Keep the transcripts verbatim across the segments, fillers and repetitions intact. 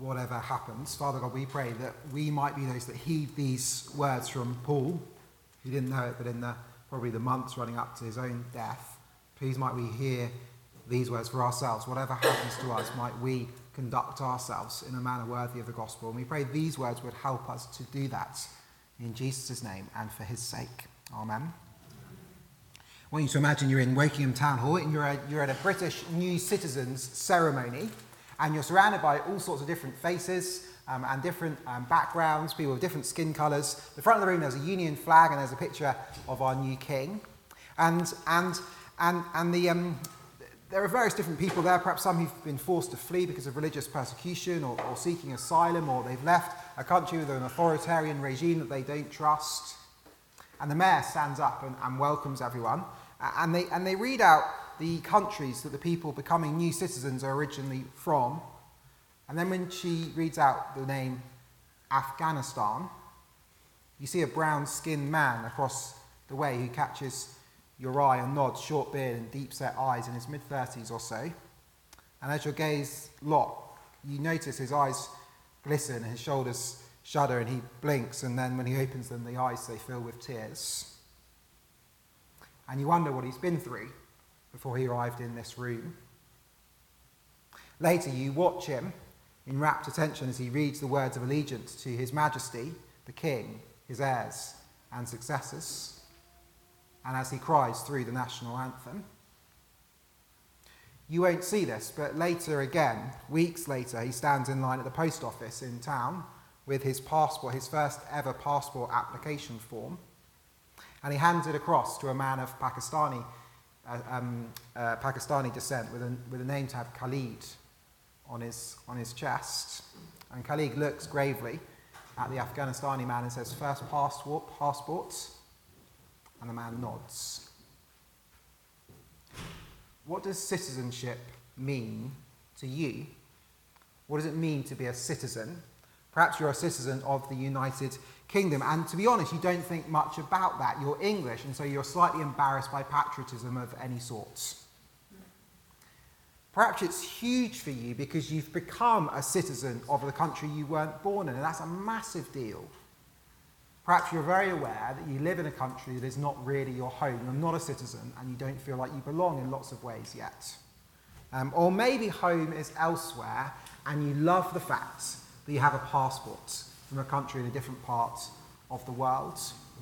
whatever happens, Father God, we pray that we might be those that heed these words from Paul. He didn't know it, but in the probably the months running up to his own death, please might we hear these words for ourselves. Whatever happens to us, might we conduct ourselves in a manner worthy of the gospel. And we pray these words would help us to do that in Jesus' name and for his sake. Amen. I want you to imagine you're in Wokingham Town Hall and you're, a, you're at a British New Citizens ceremony, and you're surrounded by all sorts of different faces um, and different um, backgrounds, people with different skin colours. The front of the room, there's a Union flag and there's a picture of our new king. And and and and the um, there are various different people there, perhaps some who've been forced to flee because of religious persecution or, or seeking asylum, or they've left a country with an authoritarian regime that they don't trust. And the mayor stands up and, and welcomes everyone. And they and they read out the countries that the people becoming new citizens are originally from. And then when she reads out the name Afghanistan, you see a brown-skinned man across the way who catches your eye and nods, short beard and deep-set eyes, in his mid-thirties or so. And as your gaze lock, you notice his eyes glisten and his shoulders shudder, and he blinks, and then when he opens them, the eyes, they fill with tears. And you wonder what he's been through before he arrived in this room. Later, you watch him in rapt attention as he reads the words of allegiance to His Majesty, the King, his heirs and successors, and as he cries through the national anthem. You won't see this, but later again, weeks later, he stands in line at the post office in town with his passport, his first ever passport application form, and he hands it across to a man of Pakistani uh, um, uh, Pakistani descent with a, with a name tag Khalid on his on his chest. And Khalid looks gravely at the Afghanistani man and says, "First passport, passport," and the man nods. What does citizenship mean to you? What does it mean to be a citizen? Perhaps you're a citizen of the United Kingdom, and to be honest, you don't think much about that. You're English, and so you're slightly embarrassed by patriotism of any sort. Perhaps it's huge for you because you've become a citizen of the country you weren't born in, and that's a massive deal. Perhaps you're very aware that you live in a country that is not really your home. You're not a citizen, and you don't feel like you belong in lots of ways yet. Um, or maybe home is elsewhere, and you love the fact that you have a passport from a country in a different part of the world.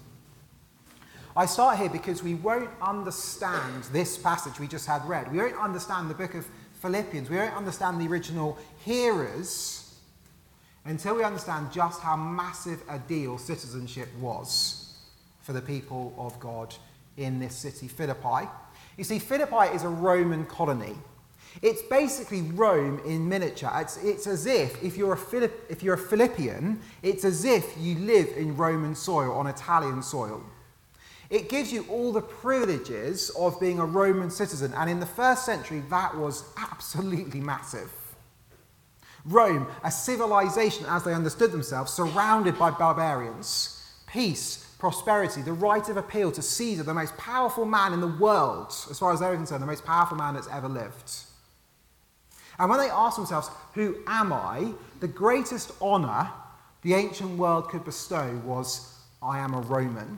I start here because we won't understand this passage we just had read. We won't understand the book of Philippians. We won't understand the original hearers until we understand just how massive a deal citizenship was for the people of God in this city, Philippi. You see, Philippi is a Roman colony. It's basically Rome in miniature. It's, it's as if, if you're, a Philipp, if you're a Philippian, it's as if you live in Roman soil, on Italian soil. It gives you all the privileges of being a Roman citizen, and in the first century, that was absolutely massive. Rome, a civilization as they understood themselves, surrounded by barbarians, peace, prosperity, the right of appeal to Caesar, the most powerful man in the world, as far as they were concerned, the most powerful man that's ever lived. And when they asked themselves, who am I? The greatest honour the ancient world could bestow was, I am a Roman.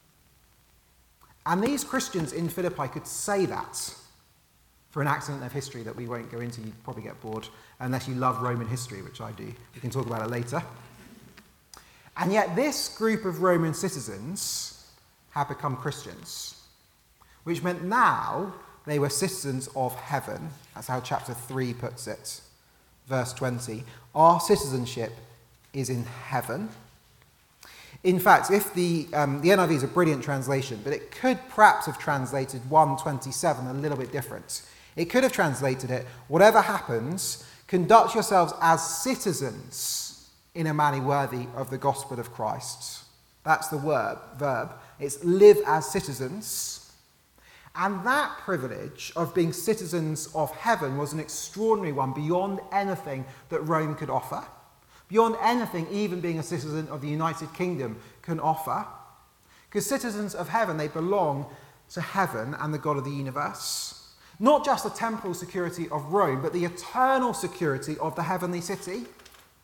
And these Christians in Philippi could say that for an accident of history that we won't go into. You'd probably get bored unless you love Roman history, which I do. We can talk about it later. And yet this group of Roman citizens had become Christians, which meant now they were citizens of heaven. That's how chapter three puts it. Verse twenty. Our citizenship is in heaven. In fact, if the, um, the N I V is a brilliant translation, but it could perhaps have translated one twenty-seven a little bit different. It could have translated it, whatever happens, conduct yourselves as citizens in a manner worthy of the gospel of Christ. That's the word, verb. It's live as citizens. And that privilege of being citizens of heaven was an extraordinary one beyond anything that Rome could offer. Beyond anything even being a citizen of the United Kingdom can offer. Because citizens of heaven, they belong to heaven and the God of the universe. Not just the temporal security of Rome, but the eternal security of the heavenly city.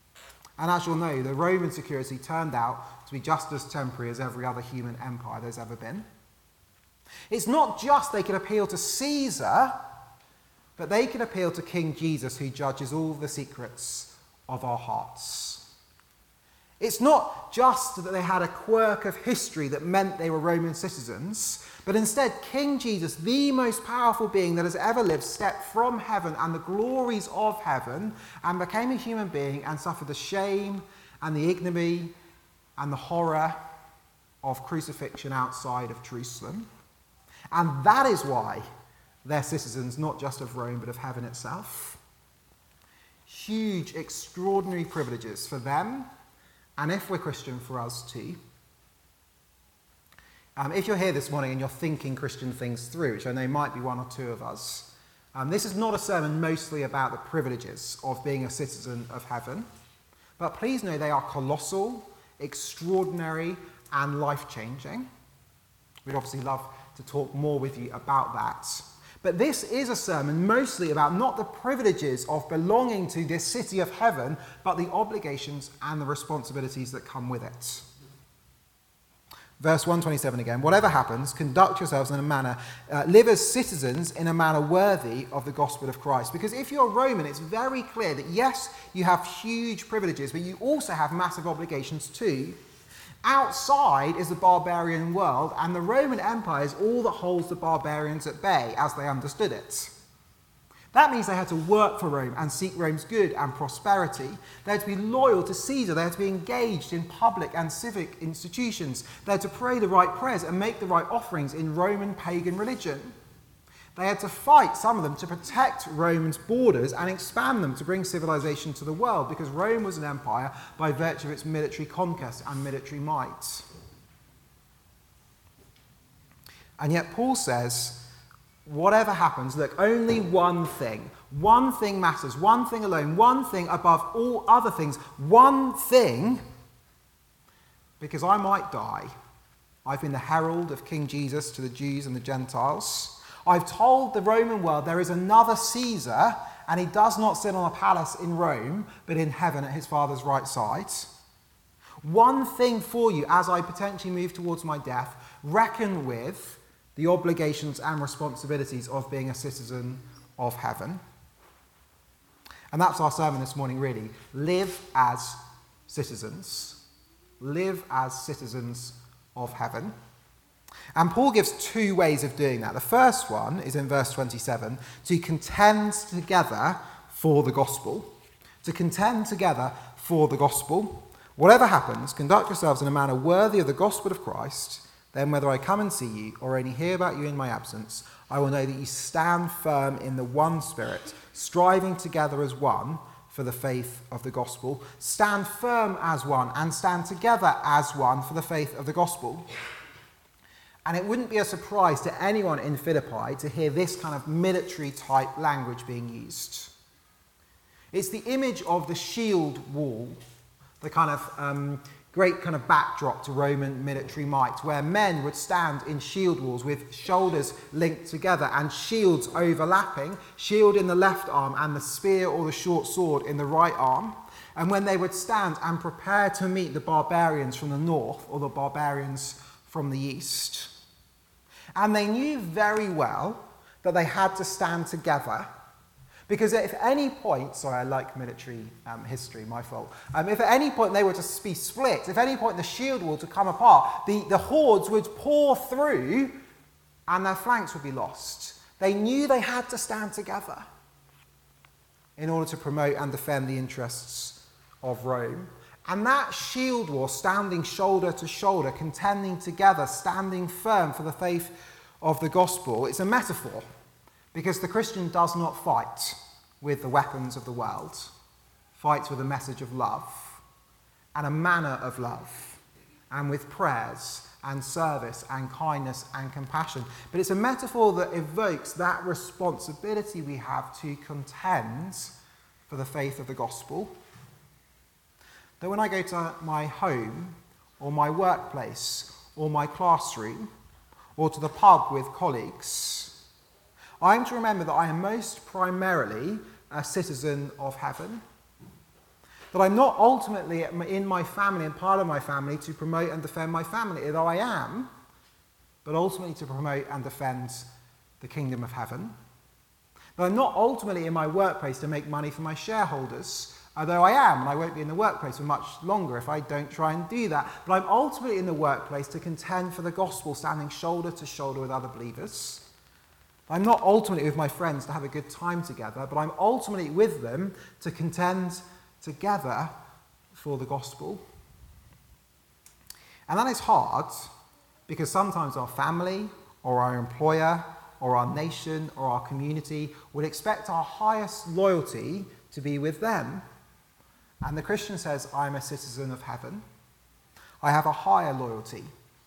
And as you'll know, the Roman security turned out to be just as temporary as every other human empire there's ever been. It's not just they could appeal to Caesar, but they could appeal to King Jesus, who judges all the secrets of our hearts. It's not just that they had a quirk of history that meant they were Roman citizens, but instead King Jesus, the most powerful being that has ever lived, stepped from heaven and the glories of heaven and became a human being and suffered the shame and the ignominy and the horror of crucifixion outside of Jerusalem. And that is why they're citizens not just of Rome but of heaven itself. Huge, extraordinary privileges for them, and if we're Christian, for us too. Um, if you're here this morning and you're thinking Christian things through, which I know might be one or two of us, um, this is not a sermon mostly about the privileges of being a citizen of heaven, but please know they are colossal, extraordinary, and life-changing. We'd obviously love to talk more with you about that. But this is a sermon mostly about not the privileges of belonging to this city of heaven, but the obligations and the responsibilities that come with it. Verse one twenty-seven again, whatever happens, conduct yourselves in a manner, uh, live as citizens in a manner worthy of the gospel of Christ. Because if you're Roman, it's very clear that yes, you have huge privileges, but you also have massive obligations too. Outside is the barbarian world, and the Roman Empire is all that holds the barbarians at bay, as they understood it. That means they had to work for Rome and seek Rome's good and prosperity. They had to be loyal to Caesar. They had to be engaged in public and civic institutions. They had to pray the right prayers and make the right offerings in Roman pagan religion. They had to fight, some of them, to protect Rome's borders and expand them to bring civilization to the world, because Rome was an empire by virtue of its military conquest and military might. And yet Paul says, whatever happens, look, only one thing. One thing matters, one thing alone, one thing above all other things, one thing, because I might die. I've been the herald of King Jesus to the Jews and the Gentiles. I've told the Roman world there is another Caesar, and he does not sit on a palace in Rome, but in heaven at his Father's right side. One thing for you as I potentially move towards my death, reckon with the obligations and responsibilities of being a citizen of heaven. And that's our sermon this morning, really. Live as citizens. Live as citizens of heaven. And Paul gives two ways of doing that. The first one is in verse twenty-seven, to contend together for the gospel. To contend together for the gospel. Whatever happens, conduct yourselves in a manner worthy of the gospel of Christ. Then whether I come and see you or only hear about you in my absence, I will know that you stand firm in the one Spirit, striving together as one for the faith of the gospel. Stand firm as one and stand together as one for the faith of the gospel. And it wouldn't be a surprise to anyone in Philippi to hear this kind of military-type language being used. It's the image of the shield wall, the kind of um, great kind of backdrop to Roman military might, where men would stand in shield walls with shoulders linked together and shields overlapping, shield in the left arm and the spear or the short sword in the right arm. And when they would stand and prepare to meet the barbarians from the north or the barbarians from the east. And they knew very well that they had to stand together, because if at any point, sorry, I like military um, history, my fault. Um, if at any point they were to be split, if at any point the shield wall to come apart, the, the hordes would pour through and their flanks would be lost. They knew they had to stand together in order to promote and defend the interests of Rome. And that shield wall, standing shoulder to shoulder, contending together, standing firm for the faith of the gospel, it's a metaphor, because the Christian does not fight with the weapons of the world, fights with a message of love and a manner of love, and with prayers and service and kindness and compassion. But it's a metaphor that evokes that responsibility we have to contend for the faith of the gospel. That when I go to my home or my workplace or my classroom or to the pub with colleagues, I am to remember that I am most primarily a citizen of heaven. But I'm not ultimately in my family and part of my family to promote and defend my family, although I am, but ultimately to promote and defend the kingdom of heaven. But I'm not ultimately in my workplace to make money for my shareholders, although I am, and I won't be in the workplace for much longer if I don't try and do that. But I'm ultimately in the workplace to contend for the gospel, standing shoulder to shoulder with other believers. I'm not ultimately with my friends to have a good time together, but I'm ultimately with them to contend together for the gospel. And that is hard because sometimes our family or our employer or our nation or our community would expect our highest loyalty to be with them. And the Christian says, I'm a citizen of heaven. I have a higher loyalty.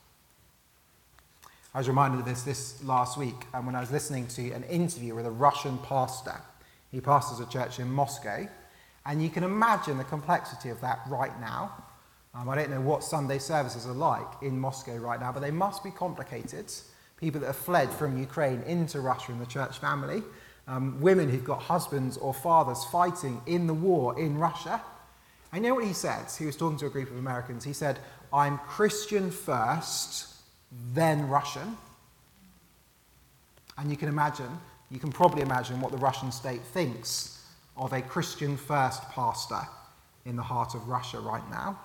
I was reminded of this this last week um, when I was listening to an interview with a Russian pastor. He pastors a church in Moscow, and you can imagine the complexity of that right now. Um, I don't know what Sunday services are like in Moscow right now, but they must be complicated. People that have fled from Ukraine into Russia in the church family, um, women who've got husbands or fathers fighting in the war in Russia. I know what he said. He was talking to a group of Americans. He said, I'm Christian first, then Russian. And you can imagine, you can probably imagine what the Russian state thinks of a Christian first pastor in the heart of Russia right now.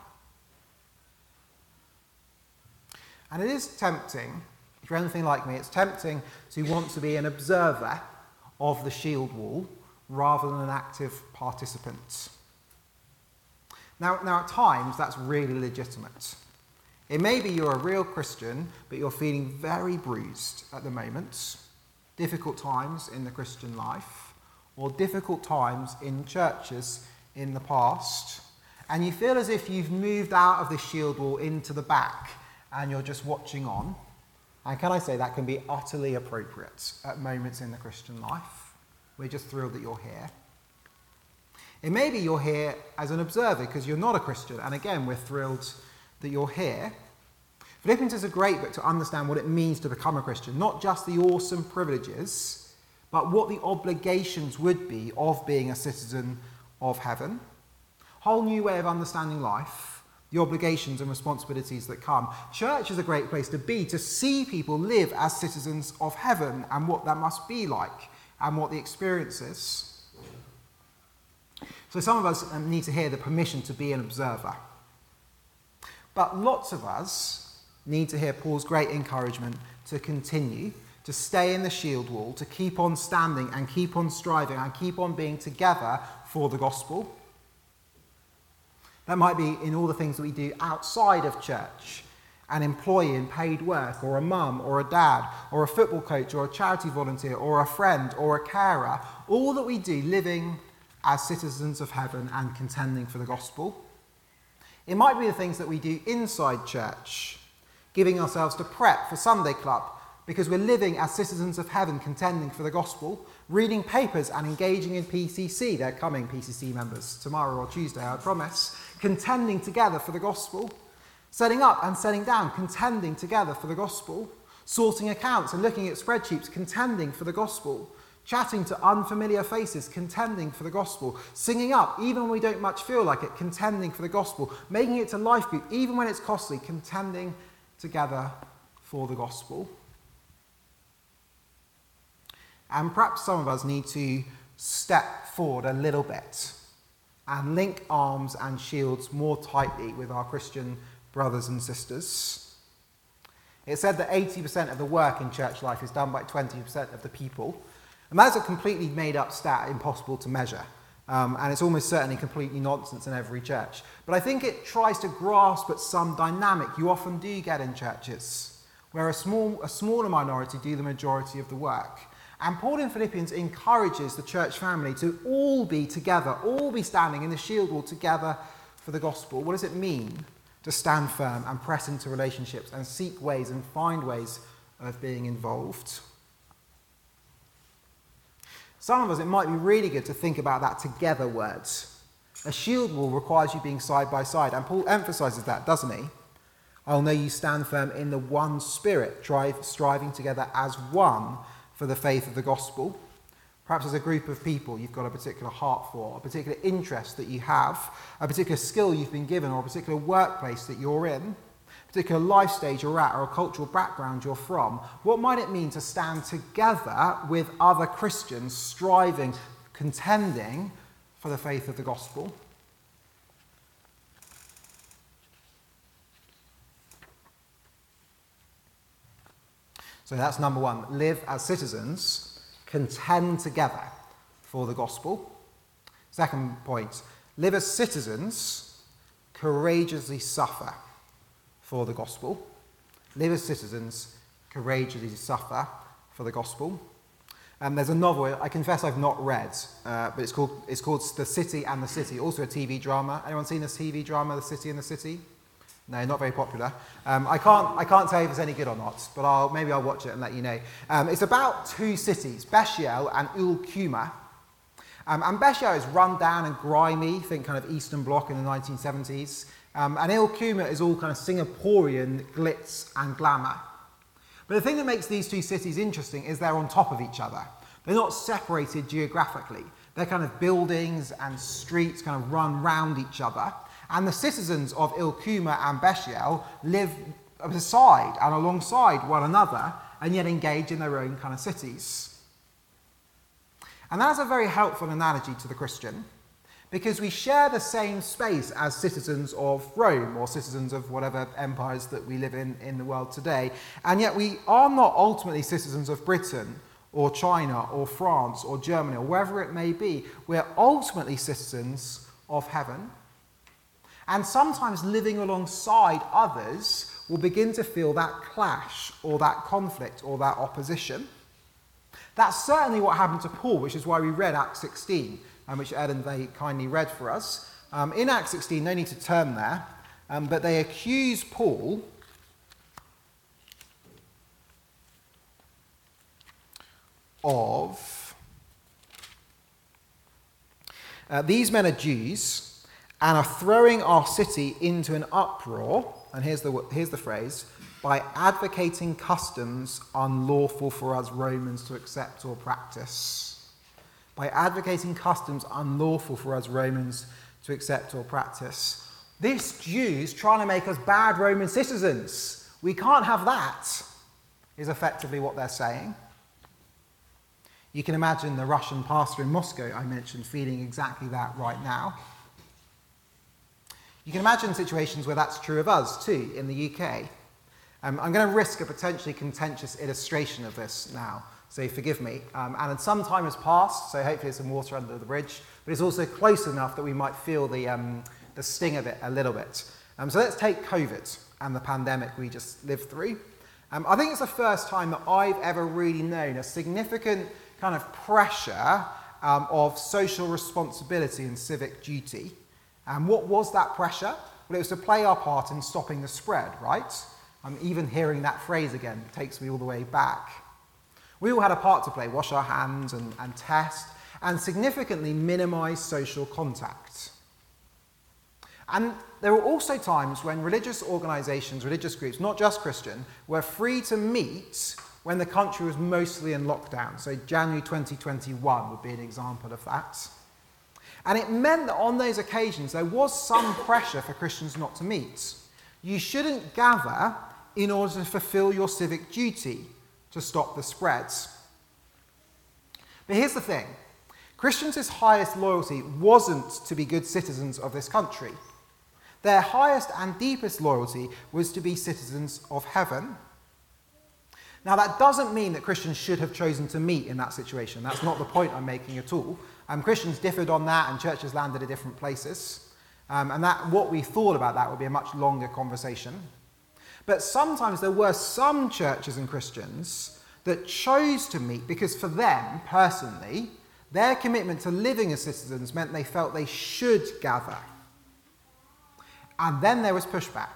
And it is tempting, if you're anything like me, it's tempting to want to be an observer of the shield wall rather than an active participant. Now, now at times that's really legitimate. It may be you're a real Christian, but you're feeling very bruised at the moment, difficult times in the Christian life, or difficult times in churches in the past, and you feel as if you've moved out of the shield wall into the back and you're just watching on. And can I say that can be utterly appropriate at moments in the Christian life. We're just thrilled that you're here. It may be you're here as an observer because you're not a Christian, and again, we're thrilled that you're here. Philippians is a great book to understand what it means to become a Christian, not just the awesome privileges, but what the obligations would be of being a citizen of heaven. Whole new way of understanding life, the obligations and responsibilities that come. Church is a great place to be, to see people live as citizens of heaven and what that must be like and what the experience is. So some of us need to hear the permission to be an observer. But lots of us need to hear Paul's great encouragement to continue, to stay in the shield wall, to keep on standing and keep on striving and keep on being together for the gospel. That might be in all the things that we do outside of church, an employee in paid work, or a mum, or a dad, or a football coach, or a charity volunteer, or a friend, or a carer. All that we do living as citizens of heaven and contending for the gospel. It might be the things that we do inside church, giving ourselves to prep for Sunday club because we're living as citizens of heaven contending for the gospel, reading papers and engaging in P C C. They're coming, P C C members, tomorrow or Tuesday, I promise. Contending together for the gospel. Setting up and setting down, contending together for the gospel. Sorting accounts and looking at spreadsheets, contending for the gospel. Chatting to unfamiliar faces, contending for the gospel. Singing up, even when we don't much feel like it, contending for the gospel. Making it to life group, even when it's costly, contending together for the gospel. And perhaps some of us need to step forward a little bit and link arms and shields more tightly with our Christian brothers and sisters. It's said that eighty percent of the work in church life is done by twenty percent of the people. And that's a completely made-up stat, impossible to measure. Um, and it's almost certainly completely nonsense in every church. But I think it tries to grasp at some dynamic you often do get in churches, where a small, a smaller minority do the majority of the work. And Paul in Philippians encourages the church family to all be together, all be standing in the shield wall together for the gospel. What does it mean to stand firm and press into relationships and seek ways and find ways of being involved? Some of us, it might be really good to think about that together words. A shield wall requires you being side by side, and Paul emphasises that, doesn't he? I'll know you stand firm in the one spirit, drive, striving together as one for the faith of the gospel. Perhaps as a group of people you've got a particular heart for, a particular interest that you have, a particular skill you've been given, or a particular workplace that you're in, a particular life stage you're at, or a cultural background you're from. What might it mean to stand together with other Christians striving, contending for the faith of the gospel? So that's number one. Live as citizens, contend together for the gospel. Second point, live as citizens, courageously suffer for the gospel. Live as citizens, courageously suffer for the gospel. Um, there's a novel, I confess I've not read, uh, but it's called, it's called The City and the City, also a T V drama. Anyone seen this T V drama, The City and the City? No, not very popular. Um, I can't I can't tell you if it's any good or not, but I'll, maybe I'll watch it and let you know. Um, it's about two cities, Beshiel and Ulkuma. Um, and Beshiel is run down and grimy, think kind of Eastern Bloc in the nineteen seventies. Um, and Ulkuma is all kind of Singaporean glitz and glamour. But the thing that makes these two cities interesting is they're on top of each other. They're not separated geographically. They're kind of buildings and streets kind of run round each other. And the citizens of Ulkuma and Beshiel live beside and alongside one another and yet engage in their own kind of cities. And that's a very helpful analogy to the Christian, because we share the same space as citizens of Rome or citizens of whatever empires that we live in in the world today, and yet we are not ultimately citizens of Britain or China or France or Germany or wherever it may be. We're ultimately citizens of heaven. And sometimes living alongside others will begin to feel that clash or that conflict or that opposition. That's certainly what happened to Paul, which is why we read Acts sixteen, um, which Ed and they kindly read for us. Um, in Acts sixteen, no need to turn there, um, but they accuse Paul of... Uh, these men are Jews and are throwing our city into an uproar, and here's the, here's the phrase, by advocating customs unlawful for us Romans to accept or practice. By advocating customs unlawful for us Romans to accept or practice. This Jews trying to make us bad Roman citizens. We can't have that, is effectively what they're saying. You can imagine the Russian pastor in Moscow I mentioned feeling exactly that right now. You can imagine situations where that's true of us too, in the U K. Um, I'm going to risk a potentially contentious illustration of this now, so forgive me. Um, and some time has passed, so hopefully there's some water under the bridge, but it's also close enough that we might feel the, um, the sting of it a little bit. Um, so let's take COVID and the pandemic we just lived through. Um, I think it's the first time that I've ever really known a significant kind of pressure um, of social responsibility and civic duty. And what was that pressure? Well, it was to play our part in stopping the spread, right? Um, even hearing that phrase again takes me all the way back. We all had a part to play, wash our hands and, and test, and significantly minimise social contact. And there were also times when religious organisations, religious groups, not just Christian, were free to meet when the country was mostly in lockdown. So January twenty twenty-one would be an example of that. And it meant that on those occasions there was some pressure for Christians not to meet. You shouldn't gather in order to fulfill your civic duty to stop the spreads. But here's the thing. Christians' highest loyalty wasn't to be good citizens of this country. Their highest and deepest loyalty was to be citizens of heaven. Now, that doesn't mean that Christians should have chosen to meet in that situation. That's not the point I'm making at all. Um, Christians differed on that, and churches landed at different places. Um, and that what we thought about that would be a much longer conversation. But sometimes there were some churches and Christians that chose to meet because for them, personally, their commitment to living as citizens meant they felt they should gather. And then there was pushback.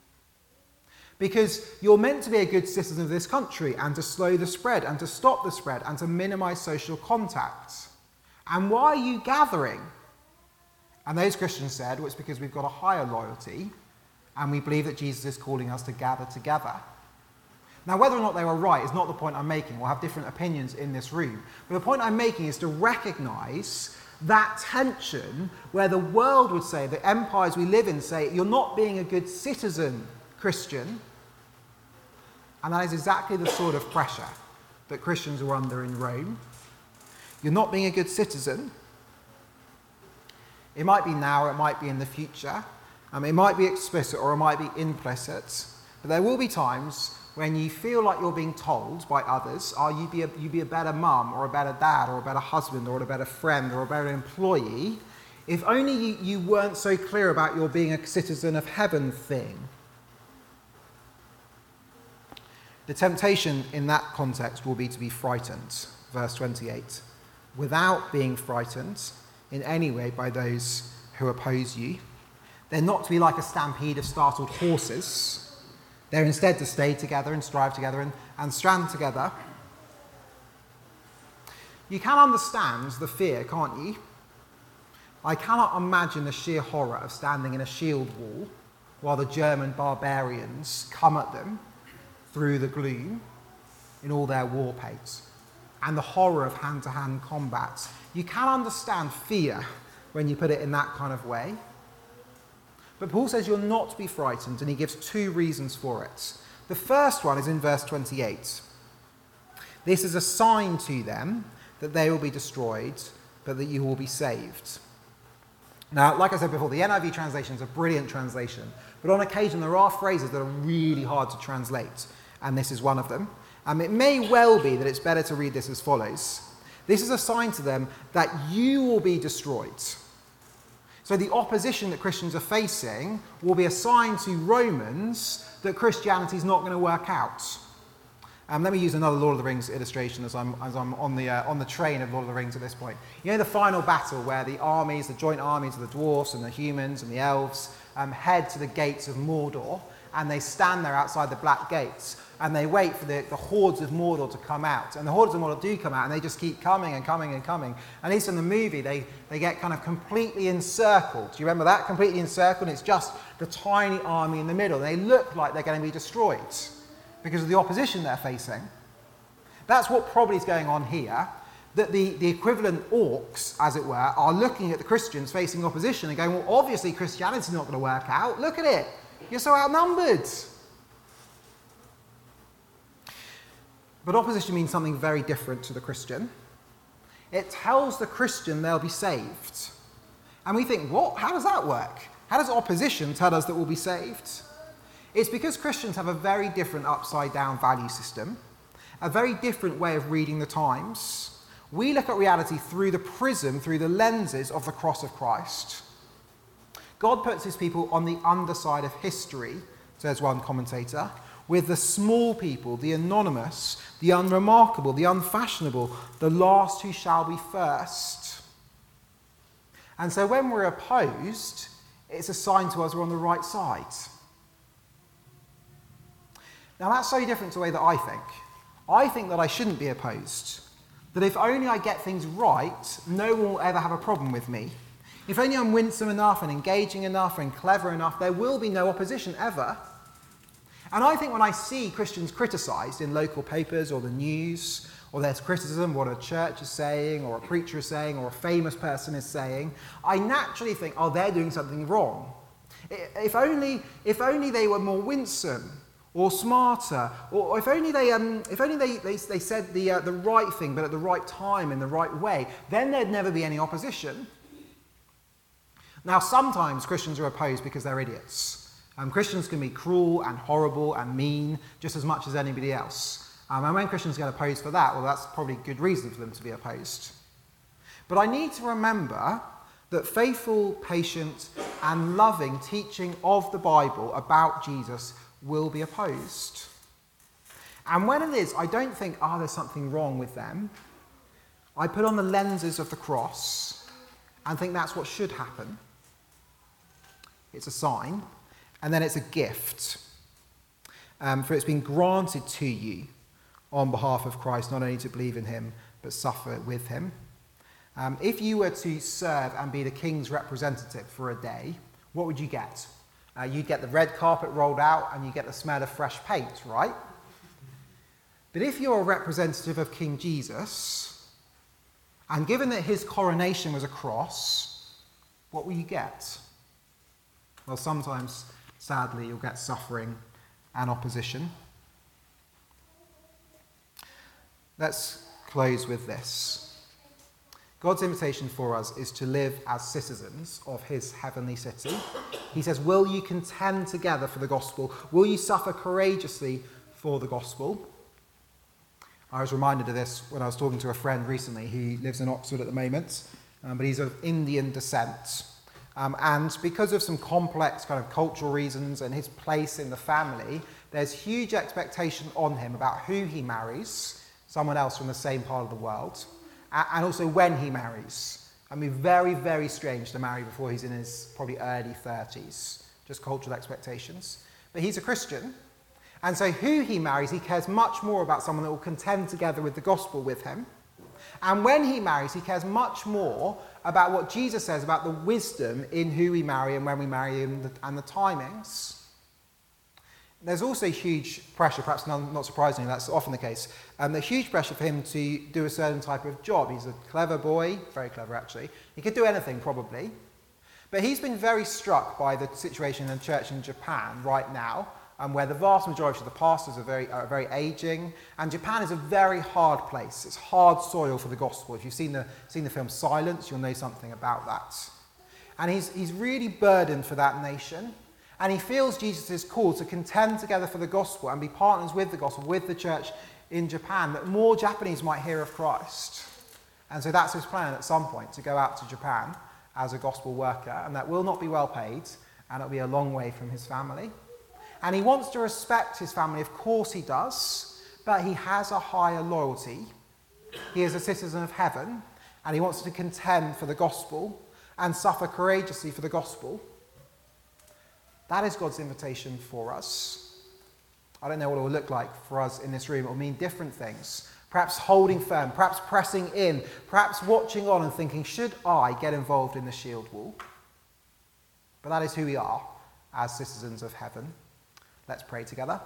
Because you're meant to be a good citizen of this country and to slow the spread and to stop the spread and to minimise social contact. And why are you gathering? And those Christians said, well, it's because we've got a higher loyalty and we believe that Jesus is calling us to gather together. Now, whether or not they were right is not the point I'm making. We'll have different opinions in this room. But the point I'm making is to recognize that tension where the world would say, the empires we live in say, you're not being a good citizen, Christian. And that is exactly the sort of pressure that Christians were under in Rome. You're not being a good citizen. It might be now or it might be in the future. Um, it might be explicit or it might be implicit. But there will be times when you feel like you're being told by others, oh, you'd be a, you'd be a better mum or a better dad or a better husband or a better friend or a better employee, if only you, you weren't so clear about your being a citizen of heaven thing. The temptation in that context will be to be frightened, verse twenty-eight, without being frightened in any way by those who oppose you. They're not to be like a stampede of startled horses. They're instead to stay together and strive together and, and stand together. You can understand the fear, can't you? I cannot imagine the sheer horror of standing in a shield wall while the German barbarians come at them through the gloom in all their war paint, and the horror of hand-to-hand combat. You can understand fear when you put it in that kind of way. But Paul says you're not to be frightened, and he gives two reasons for it. The first one is in verse twenty-eight. This is a sign to them that they will be destroyed, but that you will be saved. Now, like I said before, the N I V translation is a brilliant translation, but on occasion there are phrases that are really hard to translate, and this is one of them. Um, it may well be that it's better to read this as follows. This is a sign to them that you will be destroyed. So the opposition that Christians are facing will be a sign to Romans that Christianity is not going to work out. Um, let me use another Lord of the Rings illustration as I'm, as I'm on, the, uh, on the train of Lord of the Rings at this point. You know the final battle where the armies, the joint armies of the dwarfs and the humans and the elves um, head to the gates of Mordor, and they stand there outside the Black Gates and they wait for the, the hordes of Mordor to come out. And the hordes of Mordor do come out and they just keep coming and coming and coming. At least in the movie, they, they get kind of completely encircled. Do you remember that? Completely encircled. And it's just the tiny army in the middle. They look like they're going to be destroyed because of the opposition they're facing. That's what probably is going on here. That the, the equivalent orcs, as it were, are looking at the Christians facing opposition and going, well, obviously Christianity's not going to work out. Look at it. You're so outnumbered. But opposition means something very different to the Christian. It tells the Christian they'll be saved. And we think, what? How does that work? How does opposition tell us that we'll be saved? It's because Christians have a very different upside-down value system, a very different way of reading the times. We look at reality through the prism, through the lenses of the cross of Christ. God puts his people on the underside of history, says one commentator, with the small people, the anonymous, the unremarkable, the unfashionable, the last who shall be first. And so when we're opposed, it's a sign to us we're on the right side. Now that's so different to the way that I think. I think that I shouldn't be opposed. That if only I get things right, no one will ever have a problem with me. If only I'm winsome enough and engaging enough and clever enough, there will be no opposition ever. And I think when I see Christians criticised in local papers or the news, or there's criticism of what a church is saying, or a preacher is saying, or a famous person is saying, I naturally think, oh, they're doing something wrong. If only, if only they were more winsome, or smarter, or if only they, um, if only they, they, they said the, uh, the right thing, but at the right time, in the right way, then there'd never be any opposition. Now, sometimes Christians are opposed because they're idiots. Um, Christians can be cruel and horrible and mean just as much as anybody else. Um, and when Christians get opposed for that, well, that's probably good reason for them to be opposed. But I need to remember that faithful, patient, and loving teaching of the Bible about Jesus will be opposed. And when it is, I don't think, ah, oh, there's something wrong with them. I put on the lenses of the cross and think that's what should happen. It's a sign. And then it's a gift, um, for it's been granted to you on behalf of Christ, not only to believe in him, but suffer with him. Um, if you were to serve and be the king's representative for a day, what would you get? Uh, you'd get the red carpet rolled out and you get the smell of fresh paint, right? But if you're a representative of King Jesus, and given that his coronation was a cross, what will you get? Well, sometimes, sadly, you'll get suffering and opposition. Let's close with this. God's invitation for us is to live as citizens of his heavenly city. He says, will you contend together for the gospel? Will you suffer courageously for the gospel? I was reminded of this when I was talking to a friend recently. He lives in Oxford at the moment, um, but he's of Indian descent. Um, and because of some complex kind of cultural reasons and his place in the family, there's huge expectation on him about who he marries, someone else from the same part of the world, and also when he marries. I mean, very, very strange to marry before he's in his probably early thirties, just cultural expectations. But he's a Christian, and so who he marries, he cares much more about someone that will contend together with the gospel with him. And when he marries, he cares much more about what Jesus says about the wisdom in who we marry and when we marry and the, and the timings. There's also huge pressure, perhaps not, not surprisingly, that's often the case, um, there's huge pressure for him to do a certain type of job. He's a clever boy, very clever actually. He could do anything probably. But he's been very struck by the situation in the church in Japan right now, um, where the vast majority of the pastors are very, are very aging, and Japan is a very hard place. It's hard soil for the gospel. If you've seen the, seen the film Silence, you'll know something about that. And he's, he's really burdened for that nation. And he feels Jesus' call to contend together for the gospel and be partners with the gospel, with the church in Japan, that more Japanese might hear of Christ. And so that's his plan at some point, to go out to Japan as a gospel worker, and that will not be well paid, and it'll be a long way from his family. And he wants to respect his family, of course he does, but he has a higher loyalty. He is a citizen of heaven, and he wants to contend for the gospel and suffer courageously for the gospel. That is God's invitation for us. I don't know what it will look like for us in this room. It will mean different things. Perhaps holding firm, perhaps pressing in, perhaps watching on and thinking, should I get involved in the shield wall? But that is who we are as citizens of heaven. Let's pray together.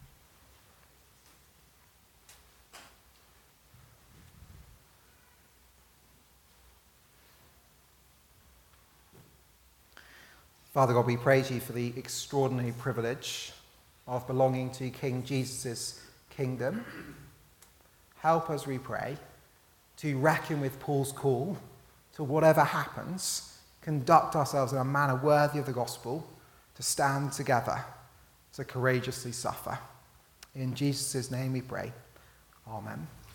Father God, we praise you for the extraordinary privilege of belonging to King Jesus' kingdom. Help us, we pray, to reckon with Paul's call to whatever happens, conduct ourselves in a manner worthy of the gospel, to stand together, to courageously suffer. In Jesus' name we pray. Amen.